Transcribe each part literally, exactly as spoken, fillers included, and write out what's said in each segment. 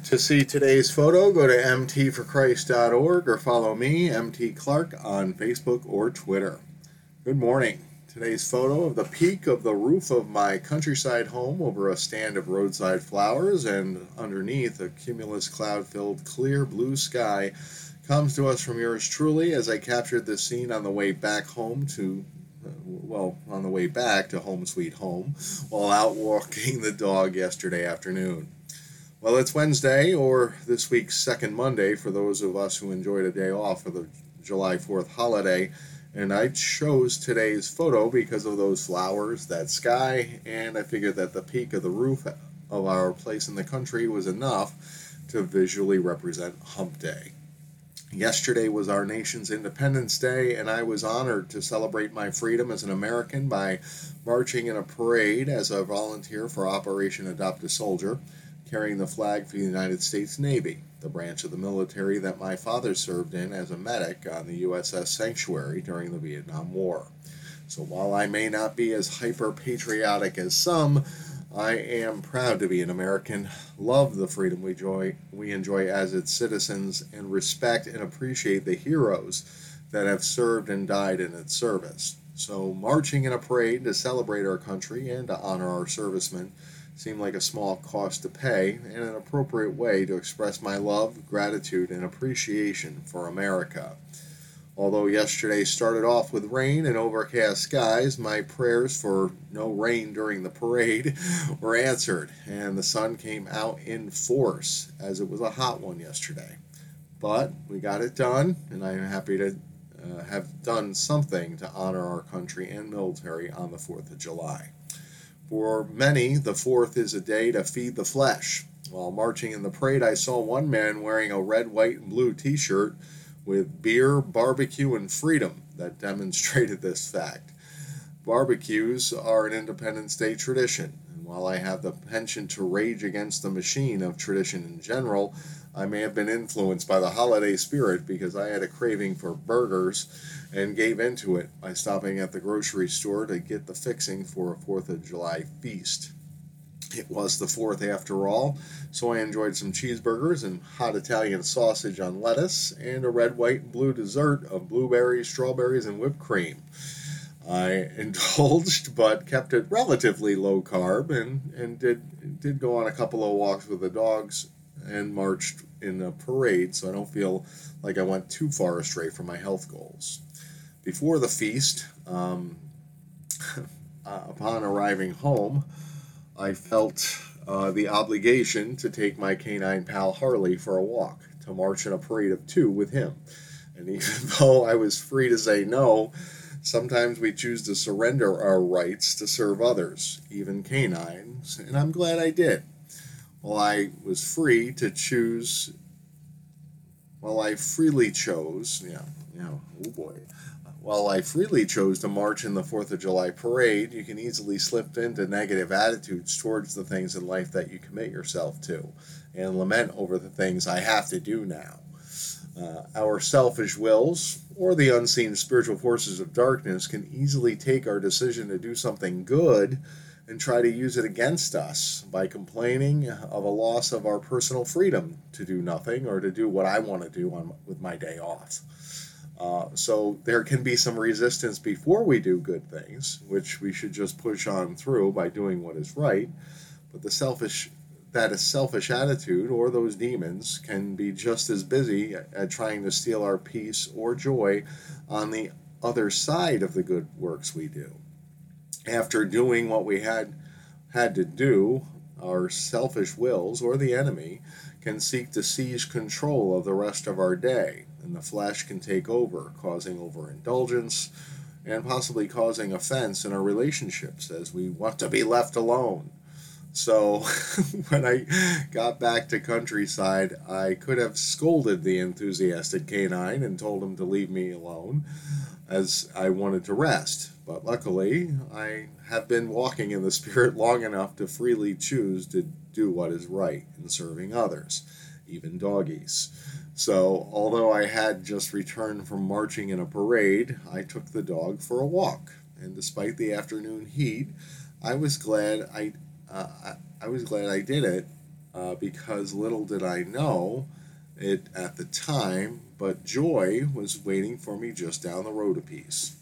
To see today's photo, go to m t for christ dot org or follow me, M T Clark, on Facebook or Twitter. Good morning. Today's photo of the peak of the roof of my countryside home over a stand of roadside flowers and underneath a cumulus cloud-filled clear blue sky comes to us from yours truly as I captured this scene on the way back home to uh, well, on the way back to home sweet home while out walking the dog yesterday afternoon. Well, it's Wednesday, or this week's second Monday for those of us who enjoyed a day off for the July fourth holiday, and I chose today's photo because of those flowers, that sky, and I figured that the peak of the roof of our place in the country was enough to visually represent Hump Day. Yesterday was our nation's Independence Day, and I was honored to celebrate my freedom as an American by marching in a parade as a volunteer for Operation Adopt a Soldier, carrying the flag for the United States Navy, the branch of the military that my father served in as a medic on the U S S Sanctuary during the Vietnam War. So while I may not be as hyper-patriotic as some, I am proud to be an American, love the freedom we enjoy, we enjoy as its citizens, and respect and appreciate the heroes that have served and died in its service. So marching in a parade to celebrate our country and to honor our servicemen seemed like a small cost to pay and an appropriate way to express my love, gratitude, and appreciation for America. Although yesterday started off with rain and overcast skies, my prayers for no rain during the parade were answered, and the sun came out in force as it was a hot one yesterday. But we got it done, and I am happy to uh, have done something to honor our country and military on the fourth of July. For many, the fourth is a day to feed the flesh. While marching in the parade, I saw one man wearing a red, white, and blue t-shirt with beer, barbecue, and freedom that demonstrated this fact. Barbecues are an Independence Day tradition, and while I have the penchant to rage against the machine of tradition in general, I may have been influenced by the holiday spirit because I had a craving for burgers and gave into it by stopping at the grocery store to get the fixing for a fourth of July feast. It was the fourth after all, so I enjoyed some cheeseburgers and hot Italian sausage on lettuce and a red, white, and blue dessert of blueberries, strawberries, and whipped cream. I indulged but kept it relatively low carb and, and did, did go on a couple of walks with the dogs and marched in a parade, so I don't feel like I went too far astray from my health goals. Before the feast, um, uh, upon arriving home, I felt uh, the obligation to take my canine pal Harley for a walk, to march in a parade of two with him. And even though I was free to say no, sometimes we choose to surrender our rights to serve others, even canines, and I'm glad I did. While I was free to choose, while I freely chose, yeah, yeah, oh boy, while I freely chose to march in the fourth of July parade, you can easily slip into negative attitudes towards the things in life that you commit yourself to and lament over the things I have to do now. Uh, our selfish wills, or the unseen spiritual forces of darkness, can easily take our decision to do something good and try to use it against us by complaining of a loss of our personal freedom to do nothing or to do what I want to do on, with my day off. Uh, so there can be some resistance before we do good things, which we should just push on through by doing what is right. But the selfish, that a selfish attitude or those demons can be just as busy at trying to steal our peace or joy on the other side of the good works we do. After doing what we had had to do, our selfish wills, or the enemy, can seek to seize control of the rest of our day, and the flesh can take over, causing overindulgence and possibly causing offense in our relationships as we want to be left alone. So when I got back to countryside, I could have scolded the enthusiastic canine and told him to leave me alone as I wanted to rest. But luckily, I have been walking in the Spirit long enough to freely choose to do what is right in serving others, even doggies. So, although I had just returned from marching in a parade, I took the dog for a walk. And despite the afternoon heat, I was glad I, uh, I, I was glad I did it uh, because little did I know it at the time, but joy was waiting for me just down the road a piece.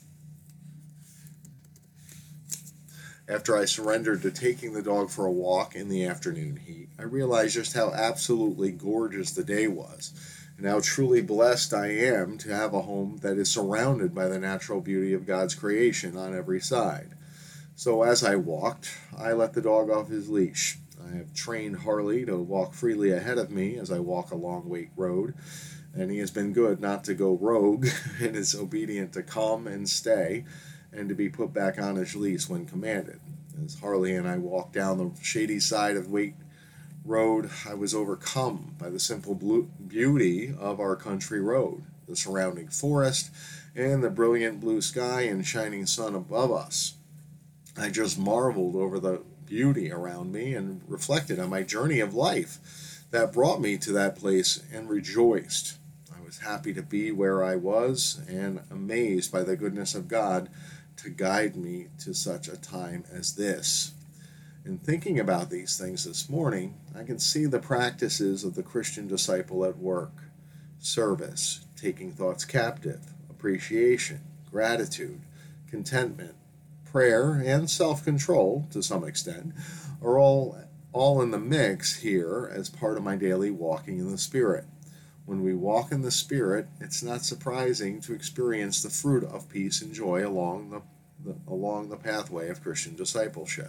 After I surrendered to taking the dog for a walk in the afternoon heat, I realized just how absolutely gorgeous the day was, and how truly blessed I am to have a home that is surrounded by the natural beauty of God's creation on every side. So as I walked, I let the dog off his leash. I have trained Harley to walk freely ahead of me as I walk along Wake Road, and he has been good not to go rogue and is obedient to come and stay, and to be put back on his leash when commanded. As Harley and I walked down the shady side of Wake Road, I was overcome by the simple blue beauty of our country road, the surrounding forest, and the brilliant blue sky and shining sun above us. I just marveled over the beauty around me and reflected on my journey of life that brought me to that place and rejoiced. I was happy to be where I was and amazed by the goodness of God to guide me to such a time as this. In thinking about these things this morning, I can see the practices of the Christian disciple at work: service, taking thoughts captive, appreciation, gratitude, contentment, prayer, and self-control, to some extent, are all, all in the mix here as part of my daily walking in the Spirit. When we walk in the Spirit, it's not surprising to experience the fruit of peace and joy along the, the, along the pathway of Christian discipleship.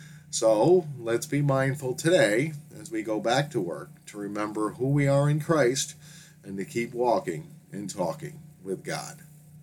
So, let's be mindful today, as we go back to work, to remember who we are in Christ and to keep walking and talking with God.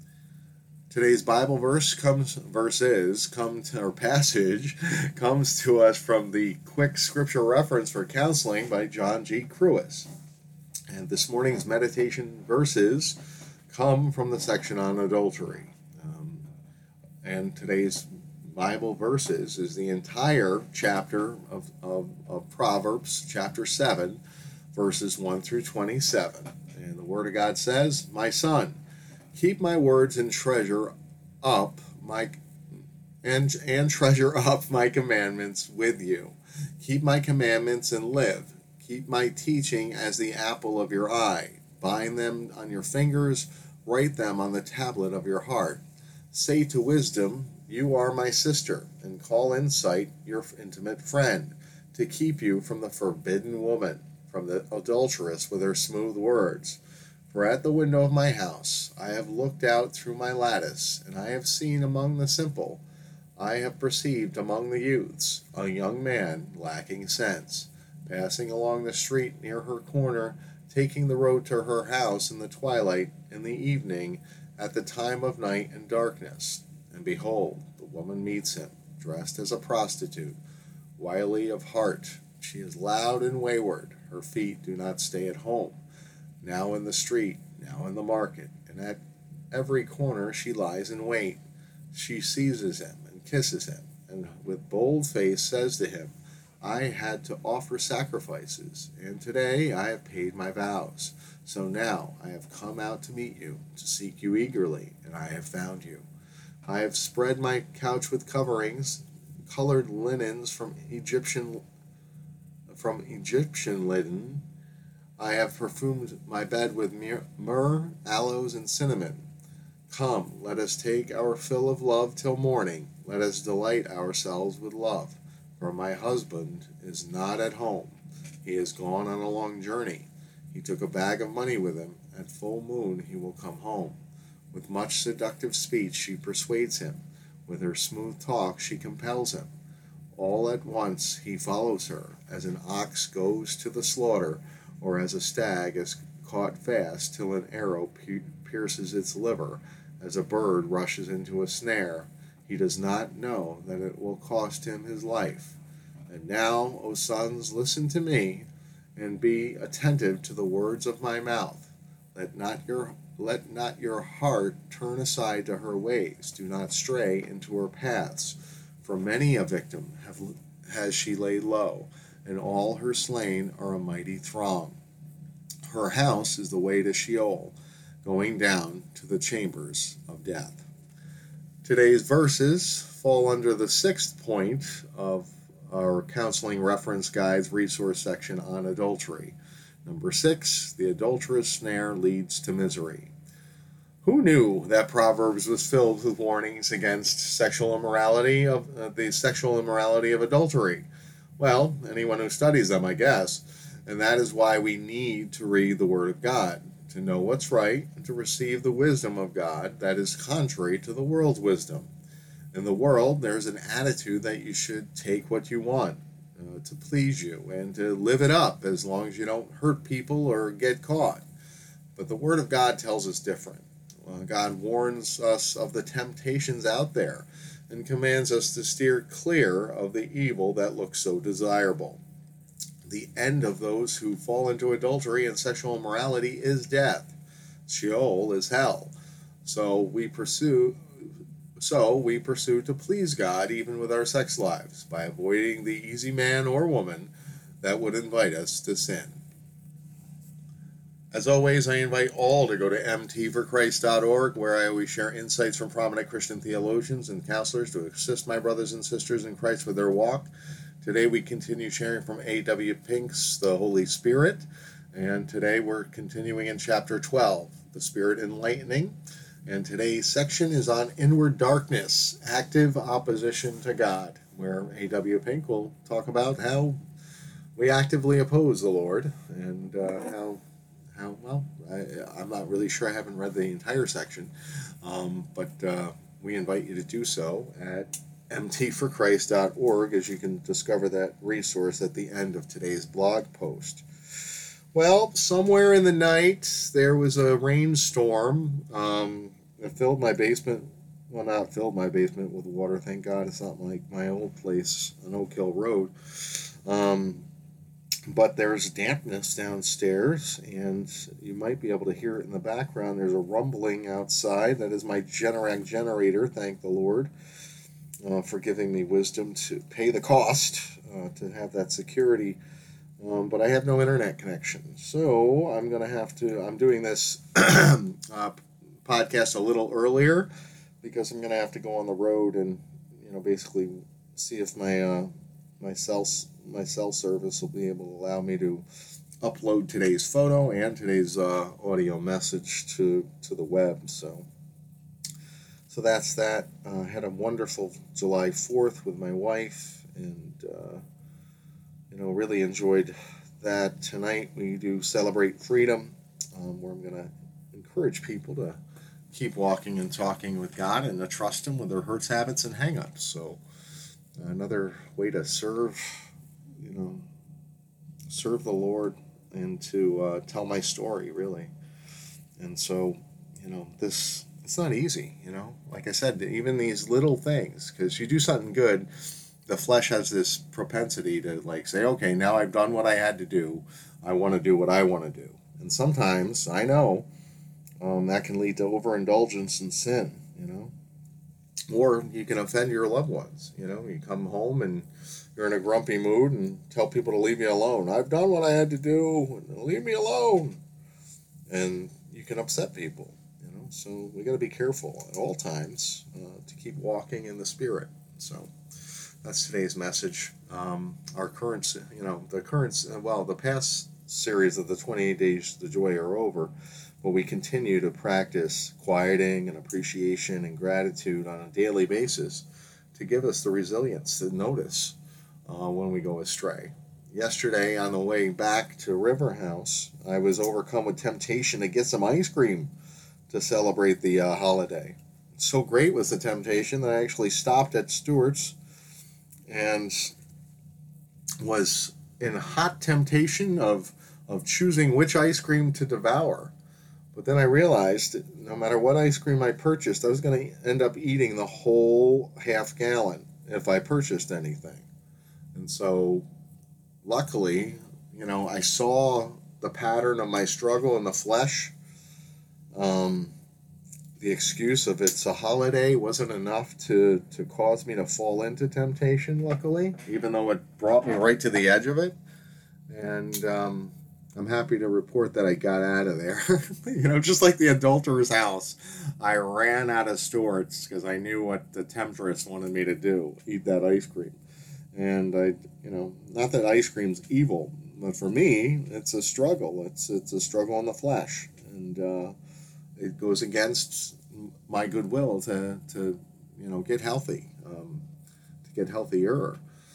Today's Bible verse comes, verses come to, or passage comes to us from the Quick Scripture Reference for Counseling by John G. Crewis. And this morning's meditation verses come from the section on adultery. Um, and today's Bible verses is the entire chapter of, of, of Proverbs, chapter seven, verses one through twenty-seven. And the Word of God says, "My son, keep my words and treasure up my and and treasure up my commandments with you. Keep my commandments and live. Keep my teaching as the apple of your eye. Bind them on your fingers, write them on the tablet of your heart. Say to wisdom, you are my sister, and call insight your intimate friend, to keep you from the forbidden woman, from the adulteress with her smooth words. For at the window of my house I have looked out through my lattice, and I have seen among the simple, I have perceived among the youths, a young man lacking sense, passing along the street near her corner, taking the road to her house in the twilight, in the evening, at the time of night and darkness. And behold, the woman meets him, dressed as a prostitute, wily of heart. She is loud and wayward. Her feet do not stay at home. Now in the street, now in the market, and at every corner she lies in wait. She seizes him and kisses him, and with bold face says to him, I had to offer sacrifices, and today I have paid my vows. So now I have come out to meet you, to seek you eagerly, and I have found you. I have spread my couch with coverings, colored linens from Egyptian from Egyptian linen. I have perfumed my bed with myrrh, aloes, and cinnamon. Come, let us take our fill of love till morning. Let us delight ourselves with love. For my husband is not at home. He has gone on a long journey. He took a bag of money with him. At full moon he will come home. With much seductive speech she persuades him. With her smooth talk she compels him. All at once he follows her, as an ox goes to the slaughter, or as a stag is caught fast till an arrow pierces its liver, as a bird rushes into a snare. He does not know that it will cost him his life. And now, O sons, listen to me, and be attentive to the words of my mouth. Let not your let not your heart turn aside to her ways. Do not stray into her paths. For many a victim have, has she laid low, and all her slain are a mighty throng. Her house is the way to Sheol, going down to the chambers of death. Today's verses fall under the sixth point of our counseling reference guides resource section on adultery. Number six, the adulterous snare leads to misery. Who knew that Proverbs was filled with warnings against sexual immorality of uh, the sexual immorality of adultery? Well, anyone who studies them, I guess. And that is why we need to read the Word of God, to know what's right, and to receive the wisdom of God that is contrary to the world's wisdom. In the world, there's an attitude that you should take what you want uh, to please you and to live it up as long as you don't hurt people or get caught. But the Word of God tells us different. Uh, God warns us of the temptations out there and commands us to steer clear of the evil that looks so desirable. The end of those who fall into adultery and sexual immorality is death. Sheol is hell. So we pursue so we pursue to please God even with our sex lives by avoiding the easy man or woman that would invite us to sin. As always, I invite all to go to m t for christ dot org, where I always share insights from prominent Christian theologians and counselors to assist my brothers and sisters in Christ with their walk. Today we continue sharing from A W Pink's The Holy Spirit, and today we're continuing in chapter twelve, The Spirit Enlightening, and today's section is on inward darkness, active opposition to God, where A W Pink will talk about how we actively oppose the Lord and uh, how How, well, I, I'm not really sure. I haven't read the entire section, um, but uh, we invite you to do so at m t for christ dot org, as you can discover that resource at the end of today's blog post. Well, somewhere in the night, there was a rainstorm. Um, it filled my basement. Well, not filled my basement with water. Thank God it's not like my old place on Oak Hill Road. Um, But there's dampness downstairs, and you might be able to hear it in the background. There's a rumbling outside. That is my Generac generator, thank the Lord, uh, for giving me wisdom to pay the cost uh, to have that security. Um, but I have no internet connection. So I'm going to have to, I'm doing this uh, podcast a little earlier because I'm going to have to go on the road and, you know, basically see if my, uh, my cell my cell service will be able to allow me to upload today's photo and today's uh, audio message to, to the web. So so that's that. I uh, had a wonderful July fourth with my wife, and uh, you know, really enjoyed that. Tonight we do Celebrate Freedom, um, where I'm going to encourage people to keep walking and talking with God and to trust Him with their hurts, habits, and hang-ups. So another way to serve, you know, serve the Lord and to uh, tell my story, really. And so, you know, this, it's not easy, you know. Like I said, even these little things, because you do something good, the flesh has this propensity to, like, say, okay, now I've done what I had to do. I want to do what I want to do. And sometimes, I know, um, that can lead to overindulgence and sin, you know. Or you can offend your loved ones. You know, you come home and you're in a grumpy mood and tell people to leave me alone. I've done what I had to do. Leave me alone. And you can upset people, you know. So we got to be careful at all times uh, to keep walking in the Spirit. So that's today's message. Um, our current, you know, the current, well, the past series of the twenty-eight days to joy are over. But we continue to practice quieting and appreciation and gratitude on a daily basis to give us the resilience to notice uh, when we go astray. Yesterday, on the way back to River House, I was overcome with temptation to get some ice cream to celebrate the uh, holiday. So great was the temptation that I actually stopped at Stewart's and was in hot temptation of, of choosing which ice cream to devour. But then I realized that no matter what ice cream I purchased, I was going to end up eating the whole half gallon if I purchased anything. And so, luckily, you know, I saw the pattern of my struggle in the flesh. Um, the excuse of it's a holiday wasn't enough to, to cause me to fall into temptation, luckily, even though it brought me right to the edge of it. And um, I'm happy to report that I got out of there. You know, just like the adulterer's house, I ran out of Stewart's because I knew what the temptress wanted me to do, eat that ice cream. And I, you know, not that ice cream's evil, but for me, it's a struggle. It's it's a struggle in the flesh, and uh, it goes against my goodwill to to you know get healthy, um, to get healthier.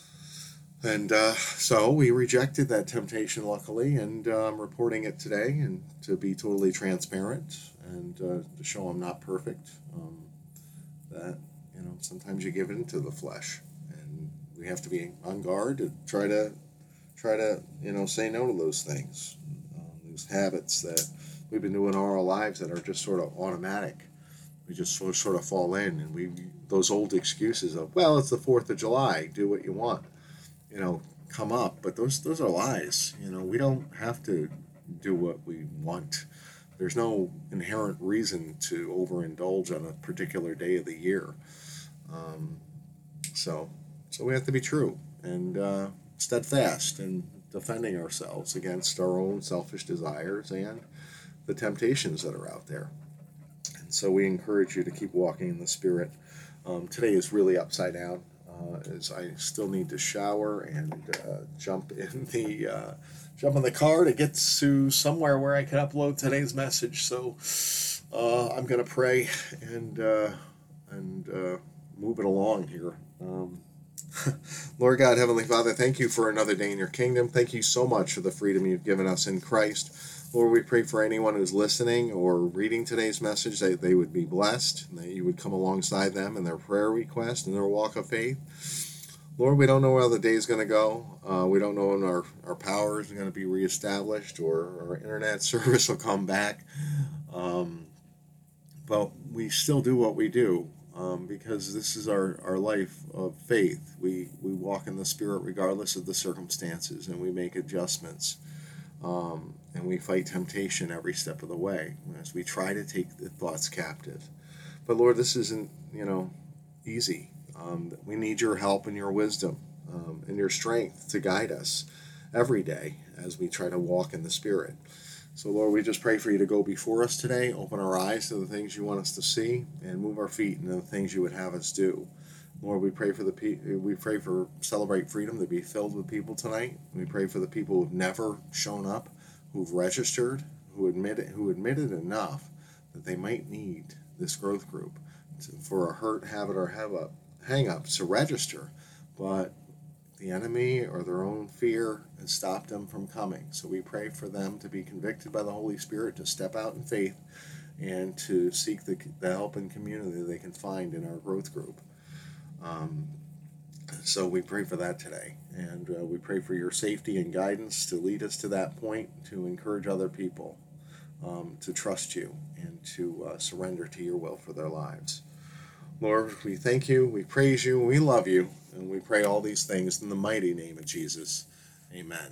And uh, so we rejected that temptation, luckily, and uh, I'm reporting it today, and to be totally transparent and uh, to show I'm not perfect. Um, that you know sometimes you give in to the flesh, and we have to be on guard to try to try to you know say no to those things, um, those habits that we've been doing all our lives that are just sort of automatic. We just sort of, sort of fall in, and we those old excuses of, well, it's the Fourth of July, do what you want, you know, come up. But those those are lies. You know, we don't have to do what we want. There's no inherent reason to overindulge on a particular day of the year. Um, so so we have to be true and uh, steadfast in defending ourselves against our own selfish desires and the temptations that are out there. And so we encourage you to keep walking in the Spirit. Um, today is really upside down, uh, as I still need to shower and uh, jump in the uh, jump in the car to get to somewhere where I can upload today's message. So uh, I'm going to pray and uh, and uh, move it along here. Um, Lord God, Heavenly Father, thank you for another day in your kingdom. Thank you so much for the freedom you've given us in Christ. Lord, we pray for anyone who's listening or reading today's message that they would be blessed, and that you would come alongside them in their prayer request and their walk of faith. Lord, we don't know where the day is going to go. Uh, we don't know when our, our power is going to be reestablished or our internet service will come back. Um, but we still do what we do. Um, because this is our, our life of faith. We, we walk in the Spirit regardless of the circumstances, and we make adjustments. Um, and we fight temptation every step of the way as we try to take the thoughts captive. But Lord, this isn't, you know, easy. Um, we need your help and your wisdom um, and your strength to guide us every day as we try to walk in the Spirit. So, Lord, we just pray for you to go before us today, open our eyes to the things you want us to see, and move our feet into the things you would have us do. Lord, we pray for the pe- we pray for Celebrate Freedom to be filled with people tonight. We pray for the people who've never shown up, who've registered, who admitted who admitted enough that they might need this growth group to, for a hurt, habit, or have a hang up to register, but the enemy or their own fear has stopped them from coming. So we pray for them to be convicted by the Holy Spirit, to step out in faith, and to seek the, the help and community they can find in our growth group. Um, so we pray for that today. And uh, we pray for your safety and guidance to lead us to that point, to encourage other people um, to trust you and to uh, surrender to your will for their lives. Lord, we thank you, we praise you, we love you, and we pray all these things in the mighty name of Jesus. Amen.